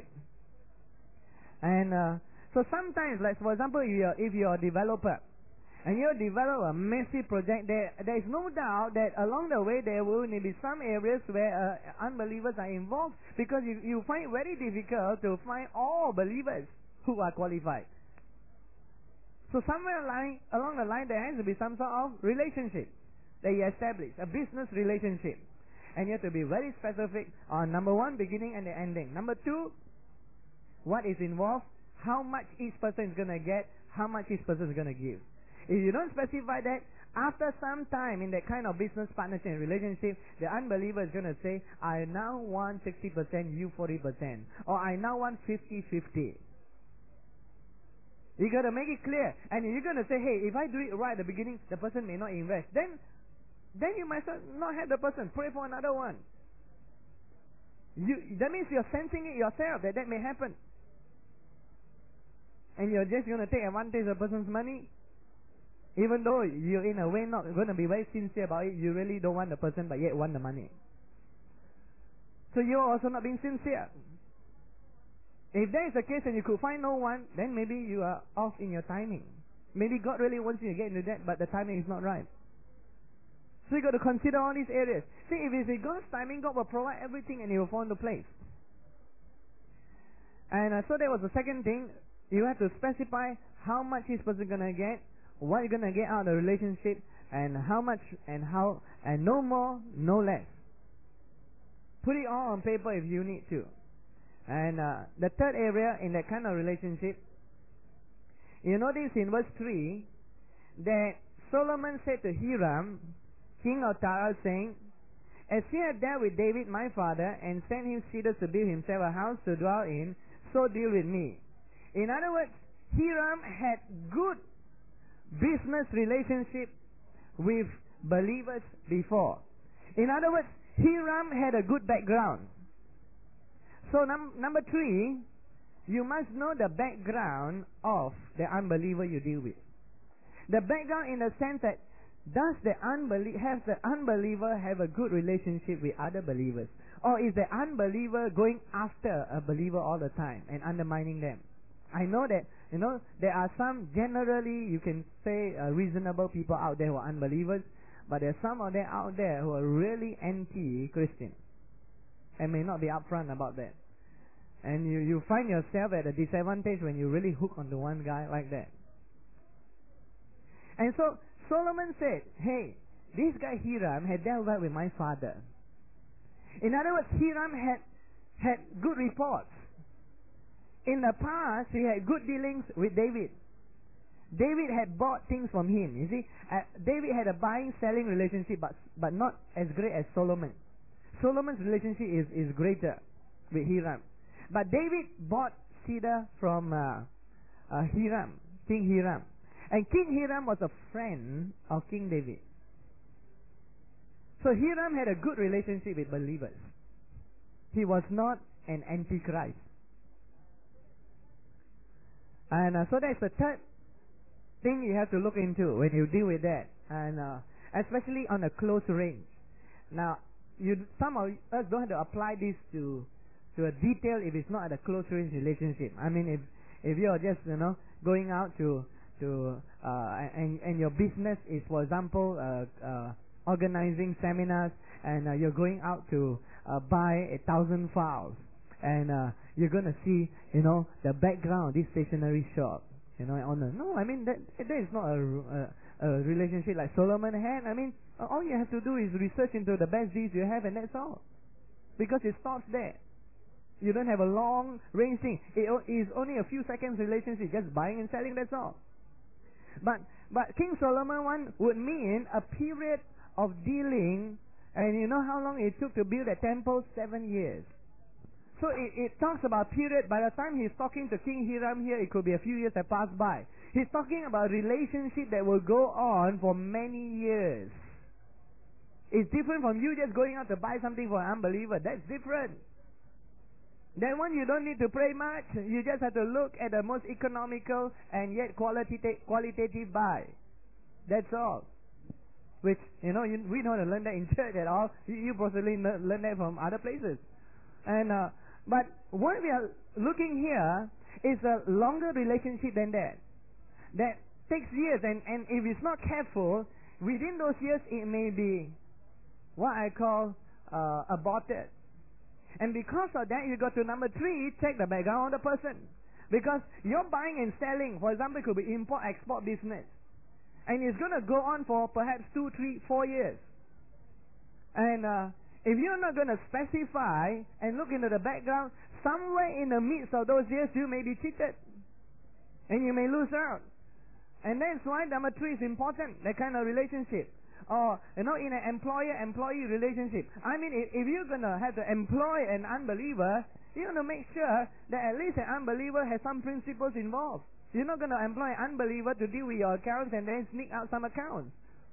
And so sometimes, like for example, if you're a developer, and you develop a massive project, there is no doubt that along the way there will be some areas where unbelievers are involved, because you find it very difficult to find all believers who are qualified. So somewhere along the line there has to be some sort of relationship that you establish, a business relationship. And you have to be very specific on number one, beginning and the ending. Number two, what is involved, how much each person is going to get, how much each person is going to give. If you don't specify that, after some time in that kind of business partnership and relationship, the unbeliever is going to say, I now want 60%, you 40%. Or I now want 50-50. You got to make it clear. And you're going to say, hey, if I do it right at the beginning, the person may not invest. Then you might not have the person. Pray for another one. That means you're sensing it yourself that may happen. And you're just going to take advantage of the person's money. Even though you're in a way not going to be very sincere about it, you really don't want the person but yet want the money. So you're also not being sincere. If that is the case and you could find no one, then maybe you are off in your timing. Maybe God really wants you to get into that, but the timing is not right. So you got to consider all these areas. See, if it's in God's timing, God will provide everything and it will fall into place. And so that was the second thing. You have to specify how much each person is going to get, what you're going to get out of the relationship, and how much and how, and no more, no less. Put it all on paper if you need to. And the third area in that kind of relationship, you notice in verse 3 that Solomon said to Hiram, king of Tyre, saying, as he had dealt with David my father, and sent him cedars to build himself a house to dwell in, so deal with me. In other words, Hiram had good business relationship with believers before. In other words, Hiram had a good background. So number 3, you must know the background of the unbeliever you deal with. The background in the sense that does the unbeliever have a good relationship with other believers? Or is the unbeliever going after a believer all the time and undermining them? I know that, there are some generally, you can say, reasonable people out there who are unbelievers, but there are some of them out there who are really anti-Christian and may not be upfront about that. And you find yourself at a disadvantage when you really hook onto one guy like that. And so Solomon said, hey, this guy Hiram had dealt well with my father. In other words, Hiram had good reports. In the past, he had good dealings with David. David had bought things from him. You see, David had a buying-selling relationship, but not as great as Solomon. Solomon's relationship is greater with Hiram. But David bought cedar from Hiram, King Hiram. And King Hiram was a friend of King David. So Hiram had a good relationship with believers. He was not an antichrist. And so that's the third thing you have to look into when you deal with that. And especially on a close range. Now, some of us don't have to apply this to a detail if it's not at a close range relationship. I mean, if you're just, going out and your business is, for example, organizing seminars, and you're going out to buy 1,000 files, and you're going to see, the background of this stationery shop, No, I mean, that is not a relationship like Solomon had. I mean, all you have to do is research into the best deals you have, and that's all. Because it stops there. You don't have a long range thing. It is only a few seconds relationship, just buying and selling, that's all. But King Solomon one would mean a period of dealing, and you know how long it took to build a temple? 7 years. So it talks about period. By the time he's talking to King Hiram here, it could be a few years that passed by. He's talking about a relationship that will go on for many years. It's different from you just going out to buy something for an unbeliever. That's different. That one you don't need to pray much. You just have to look at the most economical and yet qualitative buy. That's all. Which, we don't learn that in church at all. You possibly learn that from other places. And but what we are looking here is a longer relationship than that. That takes years, and if it's not careful, within those years it may be what I call aborted. And because of that, you go to number 3, check the background of the person. Because you're buying and selling, for example, it could be import-export business. And it's going to go on for perhaps 2, 3, 4 years. And if you're not going to specify and look into the background, somewhere in the midst of those years, you may be cheated. And you may lose out. And that's why number 3 is important, that kind of relationship. Or, in an employer-employee relationship. I mean, if you're going to have to employ an unbeliever, you're going to make sure that at least an unbeliever has some principles involved. You're not going to employ an unbeliever to deal with your accounts and then sneak out some accounts.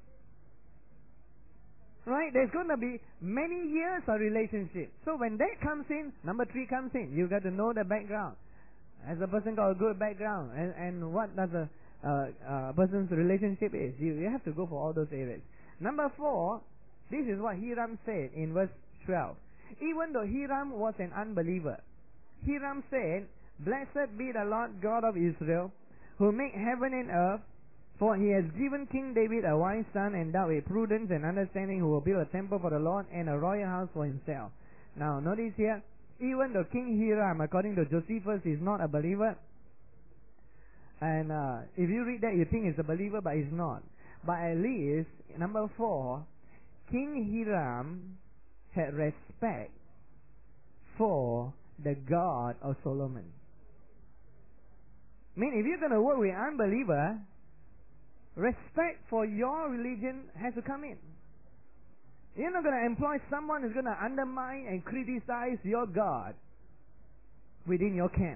Right? There's going to be many years of relationship. So when that comes in, number 3 comes in. You've got to know the background. Has the person got a good background? And what does a person's relationship is? You have to go for all those areas. Number 4, this is what Hiram said in verse 12. Even though Hiram was an unbeliever, Hiram said, "Blessed be the Lord God of Israel, who made heaven and earth, for he has given King David a wise son endowed with prudence and understanding, who will build a temple for the Lord and a royal house for himself." Now, notice here, even though King Hiram, according to Josephus, is not a believer, and if you read that, you think he's a believer, but he's not. But at least, number 4, King Hiram had respect for the God of Solomon. I mean, if you're going to work with unbeliever, respect for your religion has to come in. You're not going to employ someone who's going to undermine and criticize your God within your camp.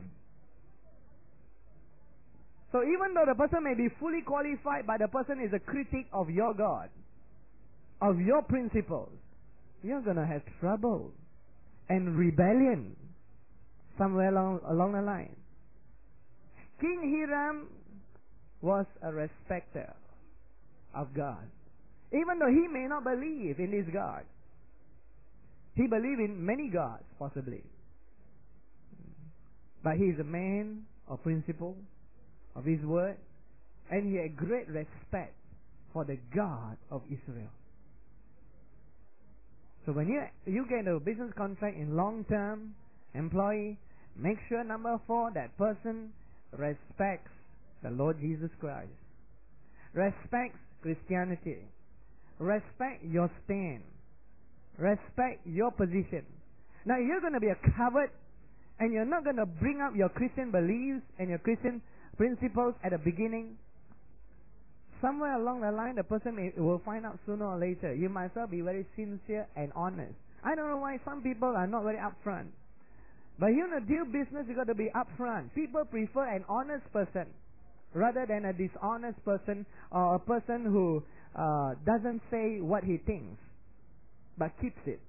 So even though the person may be fully qualified, but the person is a critic of your God, of your principles, you're going to have trouble and rebellion somewhere along the line. King Hiram was a respecter of God. Even though he may not believe in this God. He believed in many gods, possibly. But he is a man of principle, of his word, and he had great respect for the God of Israel. So when you get a business contract in long-term employee, make sure, number 4, that person respects the Lord Jesus Christ, respects Christianity, respect your stand, respect your position. Now, if you're going to be a coward and you're not going to bring up your Christian beliefs and your Christian principles at the beginning, somewhere along the line, the person will find out sooner or later. You might as well be very sincere and honest. I don't know why some people are not very upfront. But you know, do business, you got to be upfront. People prefer an honest person rather than a dishonest person or a person who doesn't say what he thinks but keeps it.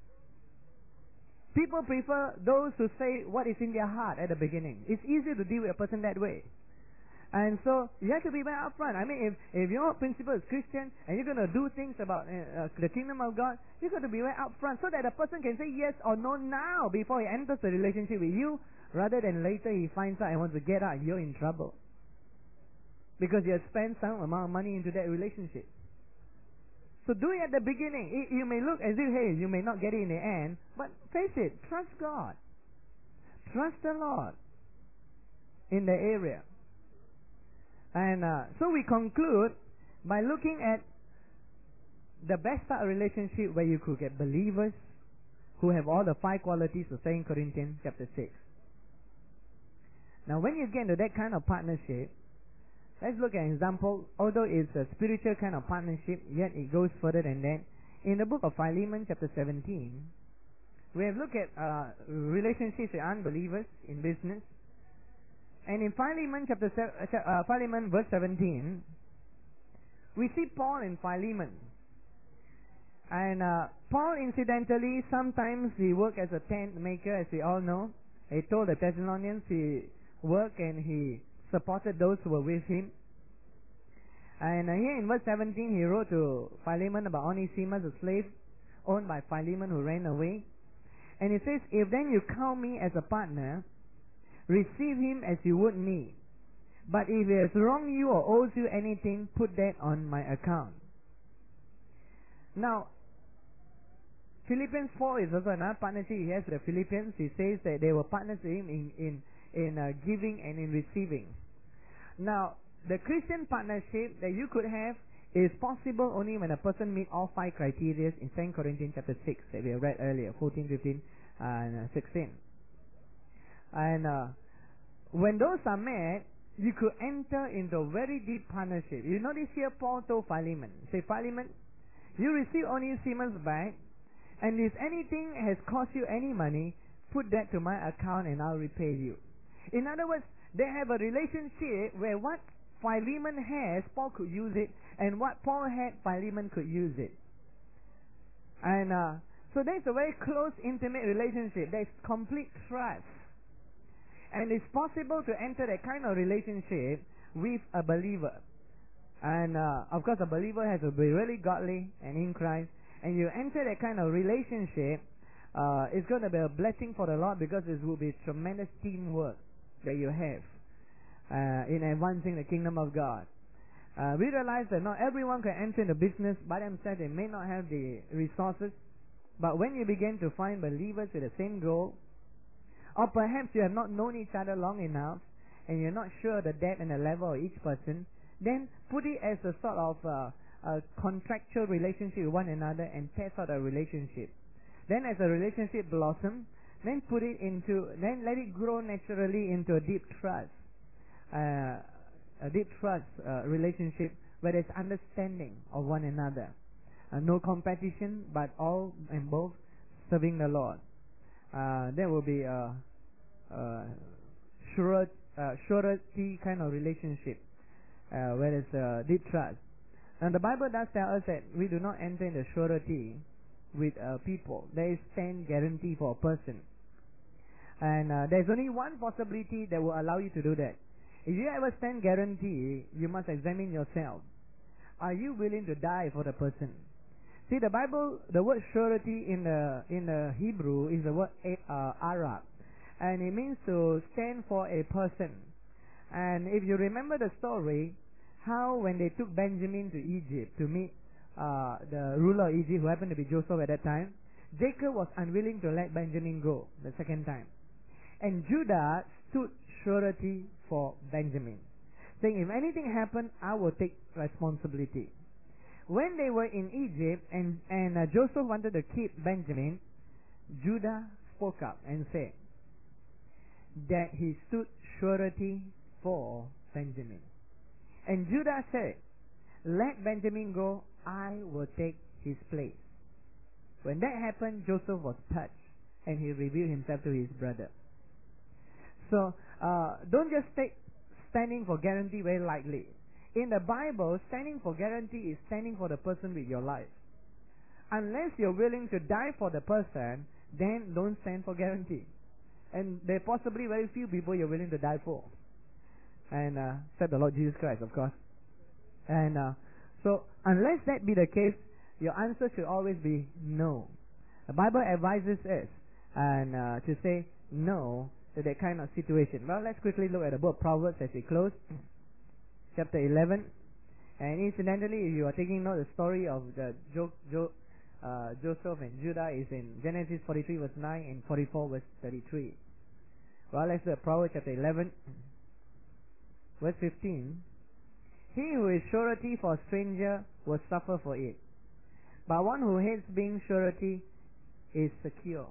People prefer those who say what is in their heart at the beginning. It's easier to deal with a person that way. And so, you have to be very upfront. I mean, if your principal is Christian and you're going to do things about the kingdom of God, you've got to be very upfront so that a person can say yes or no now before he enters the relationship with you, rather than later he finds out and wants to get out and you're in trouble. Because you have spent some amount of money into that relationship. So do it at the beginning. You may look as if, hey, you may not get it in the end, but face it, trust God. Trust the Lord in the area. And so we conclude by looking at the best part of relationship where you could get believers who have all the 5 qualities of 2 Corinthians chapter 6. Now when you get into that kind of partnership, let's look at an example. Although it's a spiritual kind of partnership, yet it goes further than that. In the book of Philemon chapter 17, we have looked at relationships with unbelievers in business. And in Philemon Philemon verse 17, we see Paul and Philemon. And Paul, incidentally, sometimes he worked as a tent maker, as we all know. He told the Thessalonians he worked and he supported those who were with him. And here in verse 17, he wrote to Philemon about Onesimus, a slave owned by Philemon who ran away. And he says, if then you count me as a partner, receive him as you would me. But if he has wronged you or owes you anything, put that on my account. Now, Philippians 4 is also another partnership he has with the Philippians. He says that they were partners with him in giving and in receiving. Now, the Christian partnership that you could have is possible only when a person meets all 5 criteria in 2 Corinthians chapter 6 that we have read earlier, 14, 15, and 16. And when those are met, you could enter into a very deep partnership. You notice here Paul told Philemon, say, Philemon, you receive Onesimus back, and if anything has cost you any money, put that to my account and I'll repay you. In other words, they have a relationship where what Philemon has, Paul could use it, and what Paul had, Philemon could use it. And so there's a very close, intimate relationship. There's complete trust. And it's possible to enter that kind of relationship with a believer. And of course a believer has to be really godly and in Christ. And you enter that kind of relationship, it's going to be a blessing for the Lord, because it will be tremendous teamwork that you have in advancing the kingdom of God. We realize that not everyone can enter into business by themselves. They may not have the resources. But when you begin to find believers with the same goal, or perhaps you have not known each other long enough and you're not sure the depth and the level of each person, then put it as a sort of a contractual relationship with one another and test out a relationship. Then as a relationship blossom, then then let it grow naturally into a deep trust. Relationship where there's understanding of one another. No competition, but all and both serving the Lord. There will be a surety kind of relationship, where there's deep trust. And the Bible does tell us that we do not enter into surety with people. There is 10 guarantee for a person. And there's only one possibility that will allow you to do that. If you ever stand guarantee, you must examine yourself. Are you willing to die for the person? See, the Bible, the word surety in the Hebrew is the word Arab, and it means to stand for a person. And if you remember the story, how when they took Benjamin to Egypt to meet the ruler of Egypt, who happened to be Joseph at that time, Jacob was unwilling to let Benjamin go the second time. And Judah stood surety for Benjamin, saying, if anything happened, I will take responsibility. When they were in Egypt and Joseph wanted to keep Benjamin, Judah spoke up and said that he stood surety for Benjamin. And Judah said, let Benjamin go, I will take his place. When that happened, Joseph was touched and he revealed himself to his brother. So don't just take standing for guarantee very lightly. In the Bible, standing for guarantee is standing for the person with your life. Unless you're willing to die for the person, then don't stand for guarantee. And there are possibly very few people you're willing to die for. And except the Lord Jesus Christ, of course. And so unless that be the case, your answer should always be no. The Bible advises us and to say no to that kind of situation. Well, let's quickly look at the book of Proverbs as we close. Chapter 11. And incidentally, if you are taking note, the story of the Joseph and Judah is in Genesis 43 verse 9 and 44 verse 33. Well, let's look at Proverbs chapter 11 verse 15. He who is surety for a stranger will suffer for it, but one who hates being surety is secure.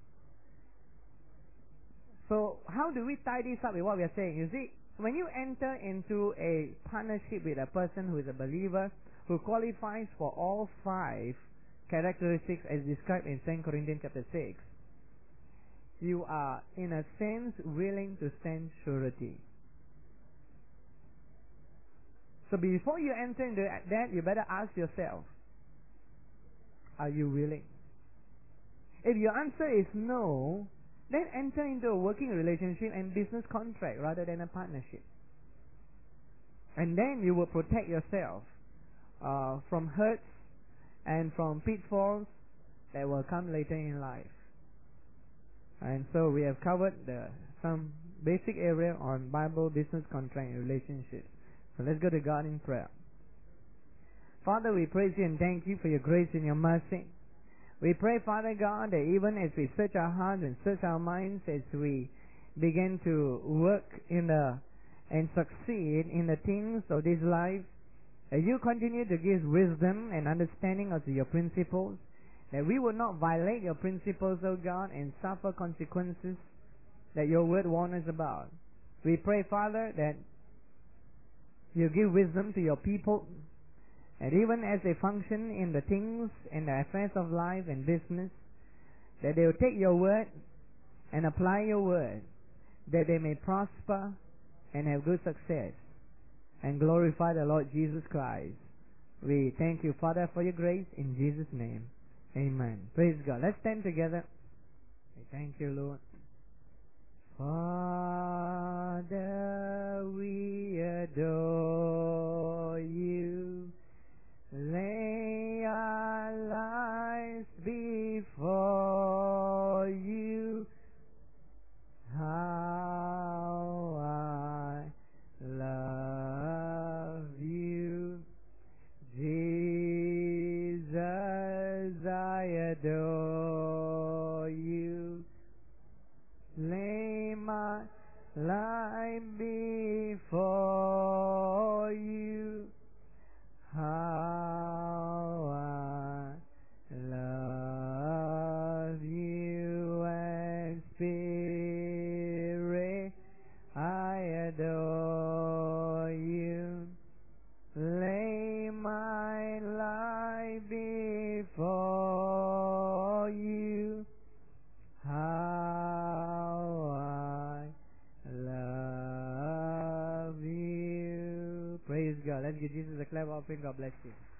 So how do we tie this up with what we are saying? You see, when you enter into a partnership with a person who is a believer, who qualifies for all 5 characteristics as described in 2 Corinthians chapter 6, you are in a sense willing to stand surety. So before you enter into that, you better ask yourself, are you willing? If your answer is no, then enter into a working relationship and business contract rather than a partnership. And then you will protect yourself from hurts and from pitfalls that will come later in life. And so we have covered some basic area on Bible, business contract, and relationships. So let's go to God in prayer. Father, we praise you and thank you for your grace and your mercy. We pray, Father God, that even as we search our hearts and search our minds, as we begin to work and succeed in the things of this life, that you continue to give wisdom and understanding of your principles, that we will not violate your principles, O God, and suffer consequences that your word warns us about. We pray, Father, that you give wisdom to your people, and even as they function in the things and the affairs of life and business, that they will take your word and apply your word, that they may prosper and have good success and glorify the Lord Jesus Christ. We thank you, Father, for your grace in Jesus' name. Amen. Praise God. Let's stand together. Thank you, Lord. Father, we adore you. Lay our lives before you. How I love you. Jesus, I adore you. Lay my life before you. How I love you, and Spirit, I adore you. Lay my life before you. How I love you. Praise God. Let's give Jesus a clap offering. God bless you.